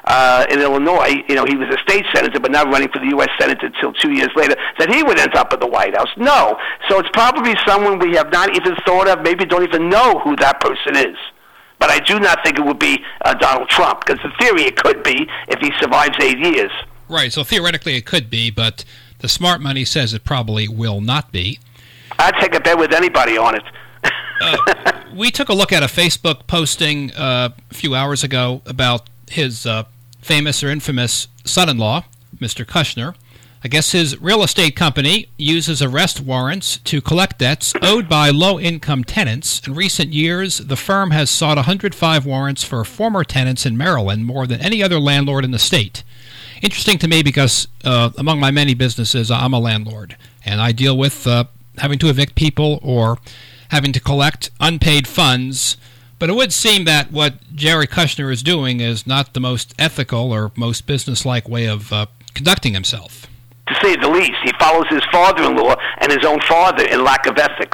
uh, in Illinois, you know, he was a state senator, but not running for the U S Senate until two years later, that he would end up at the White House. No. So it's probably someone we have not even thought of, maybe don't even know who that person is. But I do not think it would be uh, Donald Trump, because in theory it could be if he survives eight years. Right, so theoretically it could be, but the smart money says it probably will not be. I'd take a bet with anybody on it. uh, we took a look at a Facebook posting uh, a few hours ago about his uh, famous or infamous son-in-law, Mister Kushner. I guess his real estate company uses arrest warrants to collect debts owed by low-income tenants. In recent years, the firm has sought one hundred five warrants for former tenants in Maryland, more than any other landlord in the state. Interesting to me because uh, among my many businesses, I'm a landlord, and I deal with uh, having to evict people or having to collect unpaid funds. But it would seem that what Jerry Kushner is doing is not the most ethical or most businesslike way of uh, conducting himself. To say the least, he follows his father-in-law and his own father in lack of ethics.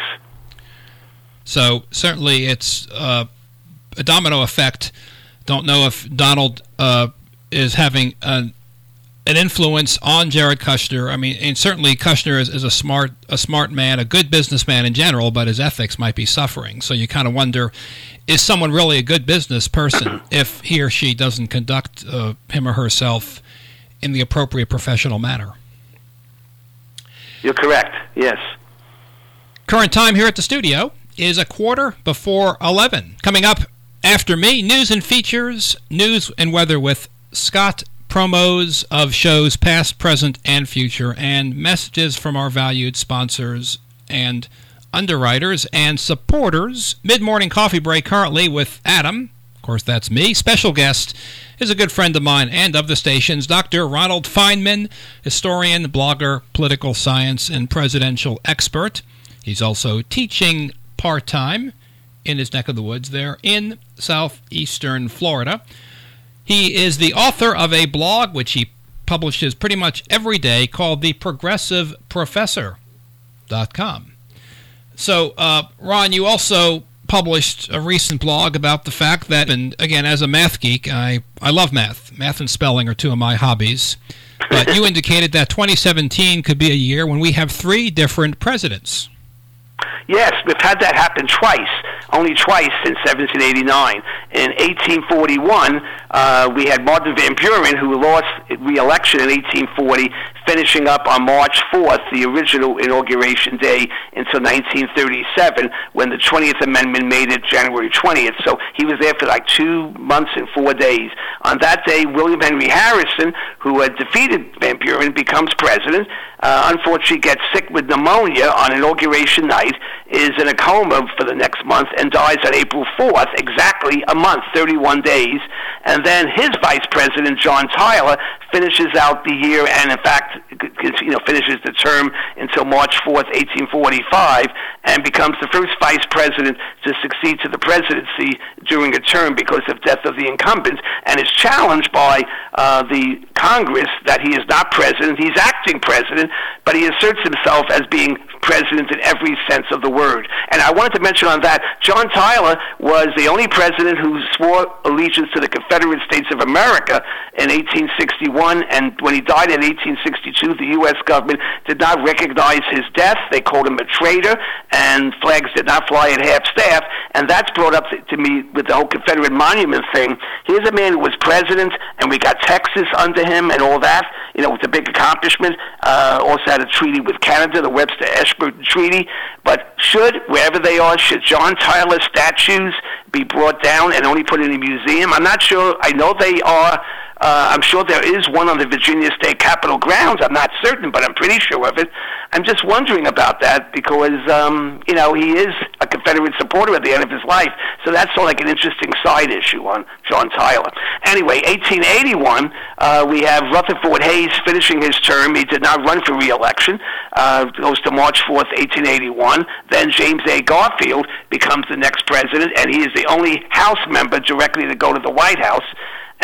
So certainly it's uh, a domino effect. Don't know if Donald uh, is having an, an influence on Jared Kushner. I mean, and certainly Kushner is, is a smart a smart man, a good businessman in general, but his ethics might be suffering. So you kind of wonder, is someone really a good business person if he or she doesn't conduct uh, him or herself in the appropriate professional manner? You're correct, yes. Current time here at the studio is a quarter before eleven. Coming up after me, news and features, news and weather with Scott, promos of shows past, present, and future, and messages from our valued sponsors and underwriters and supporters. Mid-morning coffee break currently with Adam. Of course, that's me. Special guest is a good friend of mine and of the station's, Doctor Ronald Feynman, historian, blogger, political science, and presidential expert. He's also teaching part-time in his neck of the woods there in southeastern Florida. He is the author of a blog which he publishes pretty much every day called the progressive professor dot com. So, uh, Ron, you also published a recent blog about the fact that, and again, as a math geek, I, I love math. Math and spelling are two of my hobbies. But you indicated that twenty seventeen could be a year when we have three different presidents. Yes, we've had that happen twice, only twice since seventeen eighty-nine. In eighteen forty-one, uh, we had Martin Van Buren, who lost re-election in eighteen forty, finishing up on March fourth, the original inauguration day, until nineteen thirty-seven, when the twentieth Amendment made it January twentieth. So he was there for like two months and four days. On that day, William Henry Harrison, who had defeated Van Buren, becomes president. Uh, unfortunately, gets sick with pneumonia on inauguration night, is in a coma for the next month, and dies on April fourth, exactly a month, thirty-one days. And then his vice president, John Tyler, finishes out the year and, in fact, you know, finishes the term until March fourth, eighteen forty-five, and becomes the first vice president to succeed to the presidency during a term because of death of the incumbent, and is challenged by uh, the Congress that he is not president. He's acting president, but he asserts himself as being president in every sense of the word. And I wanted to mention on that, John Tyler was the only president who swore allegiance to the Confederate States of America in eighteen sixty-one, and when he died in eighteen sixty-two, the U S government did not recognize his death. They called him a traitor, and flags did not fly at half-staff, and that's brought up to, to me with the whole Confederate monument thing. Here's a man who was president, and we got Texas under him and all that. You know, it's a big accomplishment. Uh, also had a treaty with Canada, the Webster-Ashburton Treaty. But should, wherever they are, should John Tyler statues be brought down and only put in a museum? I'm not sure. I know they are. Uh, I'm sure there is one on the Virginia State Capitol grounds. I'm not certain, but I'm pretty sure of it. I'm just wondering about that because, um, you know, he is a Confederate supporter at the end of his life. So that's sort of like an interesting side issue on John Tyler. Anyway, eighteen eighty-one, uh, we have Rutherford Hayes finishing his term. He did not run for re-election. Uh, goes to March fourth, eighteen eighty-one. Then James A. Garfield becomes the next president, and he is the only House member directly to go to the White House.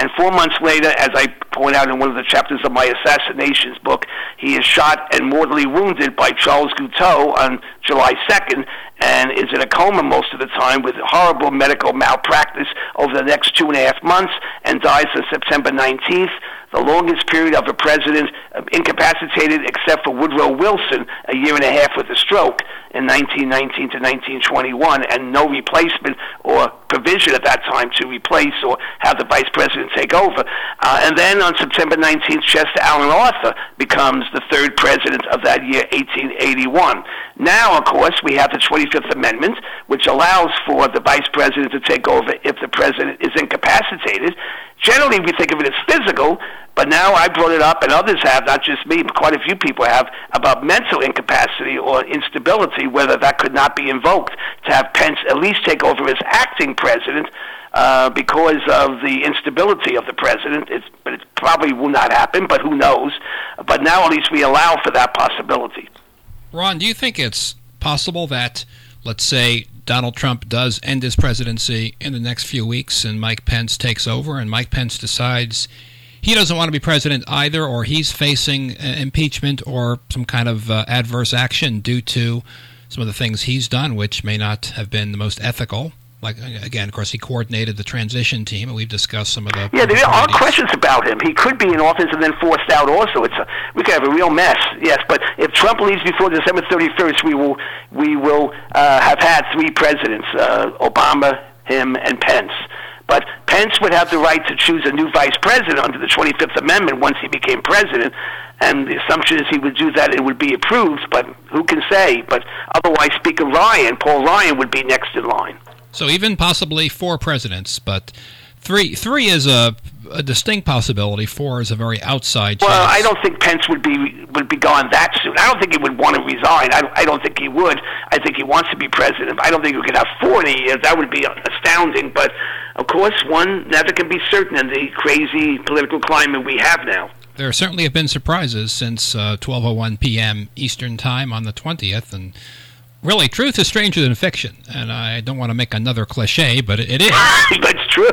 And four months later, as I point out in one of the chapters of my Assassinations book, he is shot and mortally wounded by Charles Guiteau on July second, and is in a coma most of the time with horrible medical malpractice over the next two and a half months, and dies on September nineteenth, the longest period of a president uh, incapacitated except for Woodrow Wilson, a year and a half with a stroke in nineteen nineteen to nineteen twenty-one, and no replacement or provision at that time to replace or have the vice president take over. Uh, and then on September nineteenth, Chester Alan Arthur becomes the third president of that year, eighteen eighty-one. Now, of course, we have the twenty-fifth Amendment, which allows for the vice president to take over if the president is incapacitated. Generally, we think of it as physical, but now I brought it up, and others have, not just me, but quite a few people have, about mental incapacity or instability, whether that could not be invoked to have Pence at least take over as acting president uh, because of the instability of the president. It's, but it probably will not happen, but who knows. But now at least we allow for that possibility. Ron, do you think it's possible that, let's say, Donald Trump does end his presidency in the next few weeks and Mike Pence takes over, and Mike Pence decides he doesn't want to be president either, or he's facing uh, impeachment or some kind of uh, adverse action due to some of the things he's done, which may not have been the most ethical? Like, again, of course, he coordinated the transition team, and we've discussed some of the... Yeah, there are questions about him. He could be in office and then forced out also. It's a, we could have a real mess, yes. But if Trump leaves before December thirty-first, we will we will uh, have had three presidents, uh, Obama, him, and Pence. But Pence would have the right to choose a new vice president under the twenty-fifth Amendment once he became president, and the assumption is he would do that and it would be approved, but who can say? But otherwise, Speaker Ryan, Paul Ryan, would be next in line. So even possibly four presidents, but three three is a, a distinct possibility. Four is a very outside chance. Well, I don't think Pence would be would be gone that soon. I don't think he would want to resign. I, I don't think he would. I think he wants to be president. I don't think we could have four in a year. That would be astounding. But, of course, one never can be certain in the crazy political climate we have now. There certainly have been surprises since uh, twelve oh one p.m. Eastern Time on the twentieth, and really, truth is stranger than fiction, and I don't want to make another cliche, but it is. That's true.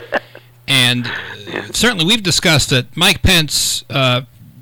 And uh, certainly we've discussed that Mike Pence, uh,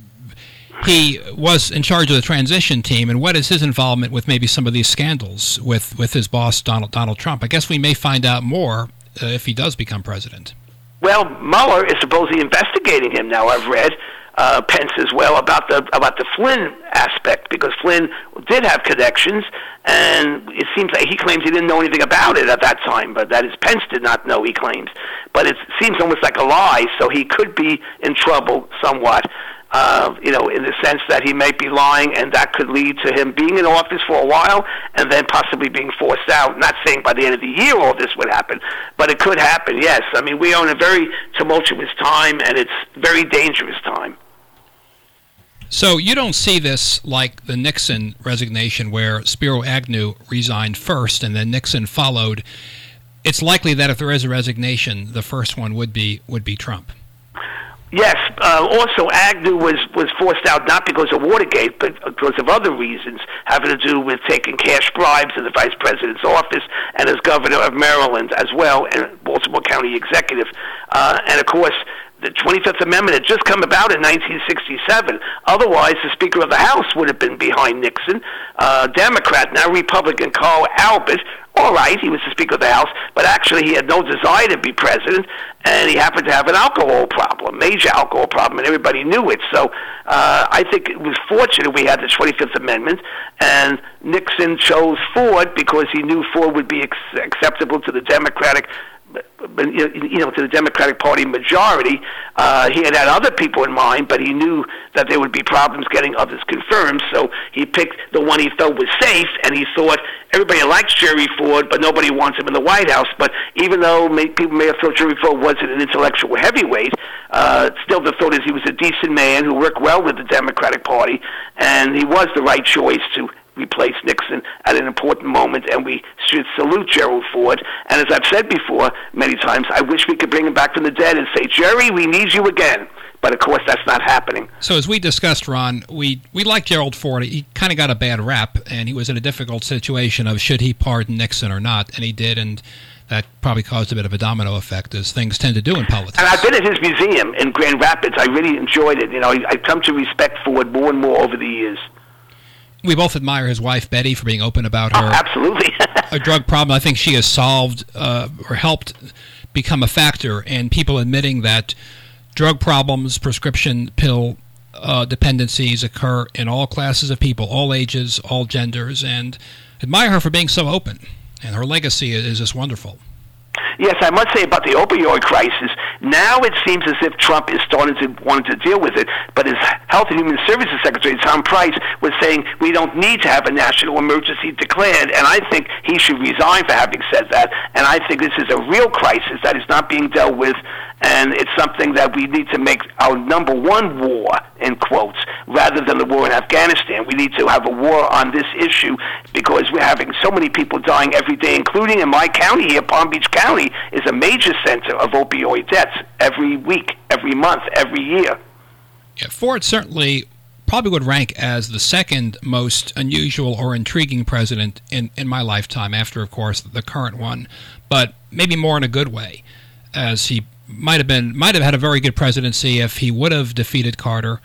he was in charge of the transition team, and what is his involvement with maybe some of these scandals with, with his boss, Donald Donald Trump? I guess we may find out more uh, if he does become president. Well, Mueller is supposedly investigating him now, I've read. Uh, Pence as well about the about the Flynn aspect, because Flynn did have connections, and it seems like he claims he didn't know anything about it at that time, but that is, Pence did not know, he claims. But it seems almost like a lie, so he could be in trouble somewhat, uh, you know, in the sense that he might be lying, and that could lead to him being in office for a while and then possibly being forced out. Not saying by the end of the year all this would happen, but it could happen, yes. I mean, we are in a very tumultuous time, and it's a very dangerous time. So you don't see this like the Nixon resignation, where Spiro Agnew resigned first and then Nixon followed. It's likely that if there is a resignation, the first one would be would be Trump. Yes. Uh, also, Agnew was, was forced out not because of Watergate, but because of other reasons having to do with taking cash bribes in the vice president's office and as governor of Maryland as well, and Baltimore County executive. Uh, and, of course, the twenty-fifth Amendment had just come about in nineteen sixty-seven. Otherwise, the Speaker of the House would have been behind Nixon. Uh, Democrat, now Republican, Carl Albert. All right, he was the Speaker of the House, but actually he had no desire to be president, and he happened to have an alcohol problem, major alcohol problem, and everybody knew it. So uh, I think it was fortunate we had the twenty-fifth Amendment, and Nixon chose Ford because he knew Ford would be ex- acceptable to the Democratic you know, to the Democratic Party majority. Uh, he had had other people in mind, but he knew that there would be problems getting others confirmed, so he picked the one he felt was safe, and he thought everybody likes Jerry Ford, but nobody wants him in the White House. But even though may, people may have thought Jerry Ford wasn't an intellectual heavyweight, uh, still the thought is he was a decent man who worked well with the Democratic Party, and he was the right choice to replace Nixon at an important moment, and we should salute Gerald Ford. And as I've said before many times, I wish we could bring him back from the dead and say, Jerry, we need you again. But, of course, that's not happening. So as we discussed, Ron, we, we like Gerald Ford. He kind of got a bad rap, and he was in a difficult situation of should he pardon Nixon or not, and he did, and that probably caused a bit of a domino effect, as things tend to do in politics. And I've been at his museum in Grand Rapids. I really enjoyed it. You know, I've come to respect Ford more and more over the years. We both admire his wife, Betty, for being open about her oh, absolutely. a drug problem. I think she has solved uh, or helped become a factor in people admitting that drug problems, prescription pill uh, dependencies occur in all classes of people, all ages, all genders, and admire her for being so open. And her legacy is just wonderful. Yes, I must say about the opioid crisis, now it seems as if Trump is starting to want to deal with it, but his Health and Human Services Secretary, Tom Price, was saying we don't need to have a national emergency declared, and I think he should resign for having said that, and I think this is a real crisis that is not being dealt with, and it's something that we need to make our number one war, in quotes, rather than the war in Afghanistan. We need to have a war on this issue because we're having so many people dying every day, including in my county here, Palm Beach County is a major center of opioid deaths every week, every month, every year. Yeah, Ford certainly probably would rank as the second most unusual or intriguing president in, in my lifetime, after, of course, the current one, but maybe more in a good way, as he might have been might have had a very good presidency if he would have defeated Carter.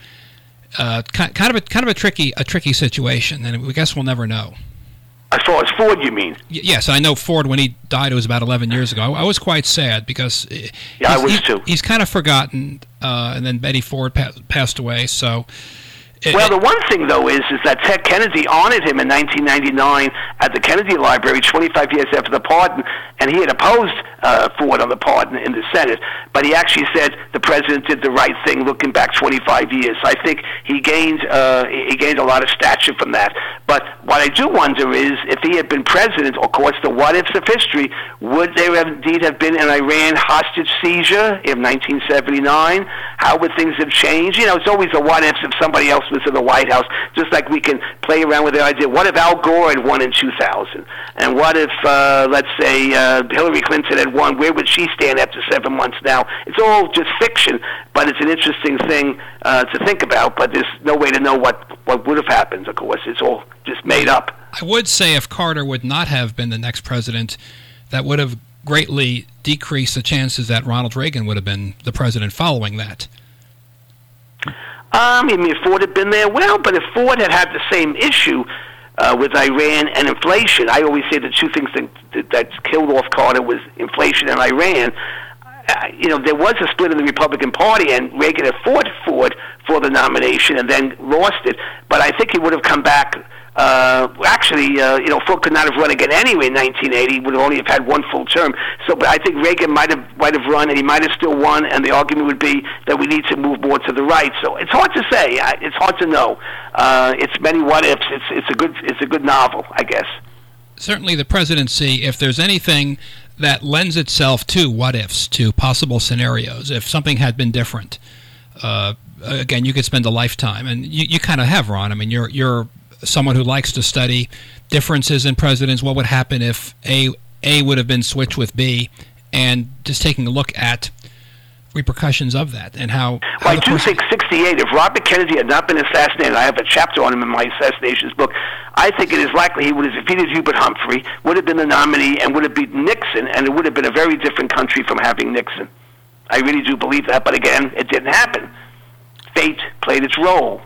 Uh, kind, kind of a kind of a tricky a tricky situation, and we guess we'll never know. As far as Ford, you mean? Y- yes, I know Ford, when he died, it was about eleven years ago. I, I was quite sad because yeah, I was he's, too. He's kind of forgotten, uh, and then Betty Ford pa- passed away. So, it, well, it, the one thing though is is that Ted Kennedy honored him in nineteen ninety-nine at the Kennedy Library, twenty-five years after the pardon, and he had opposed uh, Ford on the pardon in the Senate, but he actually said the president did the right thing, looking back twenty-five years. So I think he gained uh, he gained a lot of stature from that. But what I do wonder is, if he had been president, of course, the what-ifs of history, would there have indeed have been an Iran hostage seizure in nineteen seventy-nine? How would things have changed? You know, it's always a what-ifs if somebody else was in the White House, just like we can play around with the idea, what if Al Gore had won in two thousand? And what if, uh, let's say, uh, Hillary Clinton had won? Where would she stand after seven months now? It's all just fiction, but it's an interesting thing uh, to think about, but there's no way to know what, what would have happened, of course. It's all just made up. I would say if Carter would not have been the next president, that would have greatly decreased the chances that Ronald Reagan would have been the president following that. Um, I mean, if Ford had been there, well, but if Ford had had the same issue uh, with Iran and inflation, I always say the two things that, that, that killed off Carter was inflation and Iran. Uh, you know, there was a split in the Republican Party, and Reagan had fought Ford for the nomination and then lost it. But I think he would have come back. Uh, actually, uh, you know, Ford could not have run again anyway in nineteen eighty. He would only have had one full term. So, but I think Reagan might have might have run, and he might have still won. And the argument would be that we need to move more to the right. So it's hard to say. It's hard to know. Uh, it's many what ifs. It's it's a good it's a good novel, I guess. Certainly, the presidency, if there's anything that lends itself to what ifs, to possible scenarios, if something had been different, uh, again, you could spend a lifetime, and you, you kind of have, Ron. I mean, you're you're someone who likes to study differences in presidents. What would happen if A A would have been switched with B, and just taking a look at repercussions of that and how. how well, I do person- think sixty-eight. If Robert Kennedy had not been assassinated, I have a chapter on him in my assassinations book. I think it is likely he would have defeated Hubert Humphrey, would have been the nominee, and would have beaten Nixon, and it would have been a very different country from having Nixon. I really do believe that, but again, it didn't happen. Fate played its role.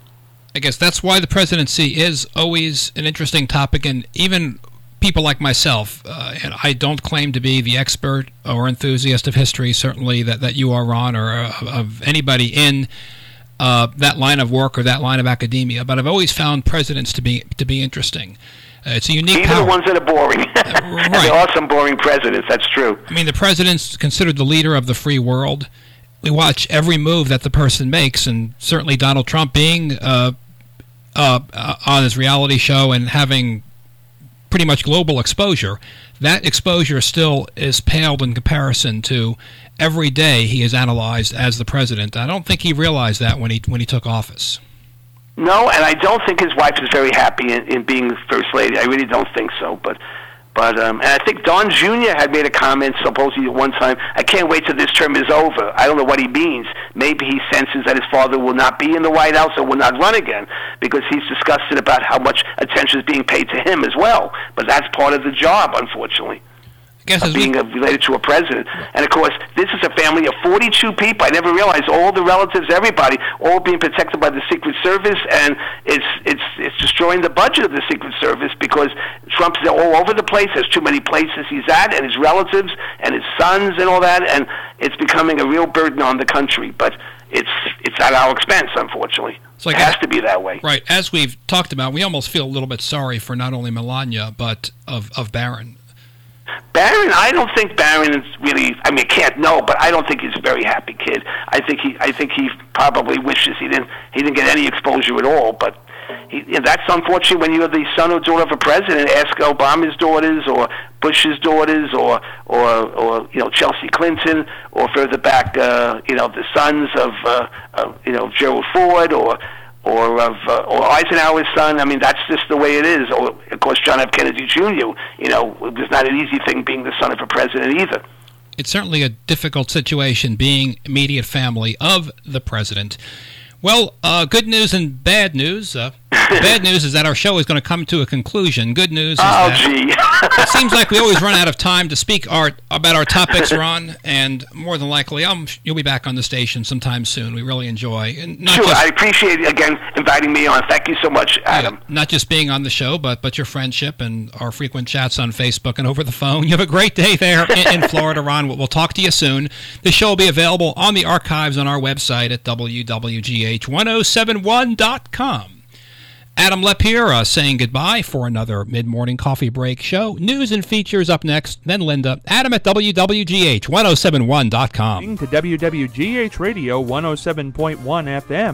I guess that's why the presidency is always an interesting topic, and even people like myself, uh, and I don't claim to be the expert or enthusiast of history, certainly that, that you are, Ron, or uh, of anybody in uh, that line of work or that line of academia, but I've always found presidents to be to be interesting. Uh, it's a unique Even power. the ones that are boring. uh, right. There are some boring presidents, that's true. I mean, the president's considered the leader of the free world. We watch every move that the person makes, and certainly Donald Trump being uh, uh, uh, on his reality show and having pretty much global exposure, that exposure still is paled in comparison to every day he is analyzed as the president. I don't think he realized that when he when he took office. No, and I don't think his wife is very happy in, in being first lady. I really don't think so. But But um, and I think Don Junior had made a comment supposedly at one time, I can't wait till this term is over. I don't know what he means. Maybe he senses that his father will not be in the White House or will not run again, because he's disgusted about how much attention is being paid to him as well. But that's part of the job, unfortunately. Guess Of being we... related to a president. And of course, this is a family of forty-two people. I never realized all the relatives, everybody, all being protected by the Secret Service, and it's it's it's destroying the budget of the Secret Service because Trump's all over the place. There's too many places he's at, and his relatives, and his sons, and all that, and it's becoming a real burden on the country. But it's it's at our expense, unfortunately. So it has to be that way. Right. As we've talked about, we almost feel a little bit sorry for not only Melania, but of, of Barron. Barron, I don't think Barron is really. I mean, I can't know, but I don't think he's a very happy kid. I think he, I think he probably wishes he didn't, he didn't get any exposure at all. But he, you know, that's unfortunate when you're the son or daughter of a president. Ask Obama's daughters, or Bush's daughters, or, or, or you know, Chelsea Clinton, or further back, uh, you know, the sons of, uh, of you know, Gerald Ford, or. or of uh, or Eisenhower's son. I mean, that's just the way it is. Or, of course, John F. Kennedy Junior, you know, it was not an easy thing being the son of a president either. It's certainly a difficult situation being immediate family of the president. Well, uh, good news and bad news. Uh, bad news is that our show is going to come to a conclusion. Good news is oh, that gee. it seems like we always run out of time to speak our, about our topics, Ron, and more than likely, um, you'll be back on the station sometime soon. We really enjoy. And not sure, just, I appreciate, again, inviting me on. Thank you so much, Adam. Yeah, not just being on the show, but, but your friendship and our frequent chats on Facebook and over the phone. You have a great day there in, in Florida, Ron. We'll, we'll talk to you soon. The show will be available on the archives on our website at W W G H ten seventy-one dot com. Adam Lepp here, uh, saying goodbye for another mid-morning coffee break show. News and features up next, then Linda. Adam at W W G H ten seventy-one dot com. To W W G H Radio one oh seven point one F M.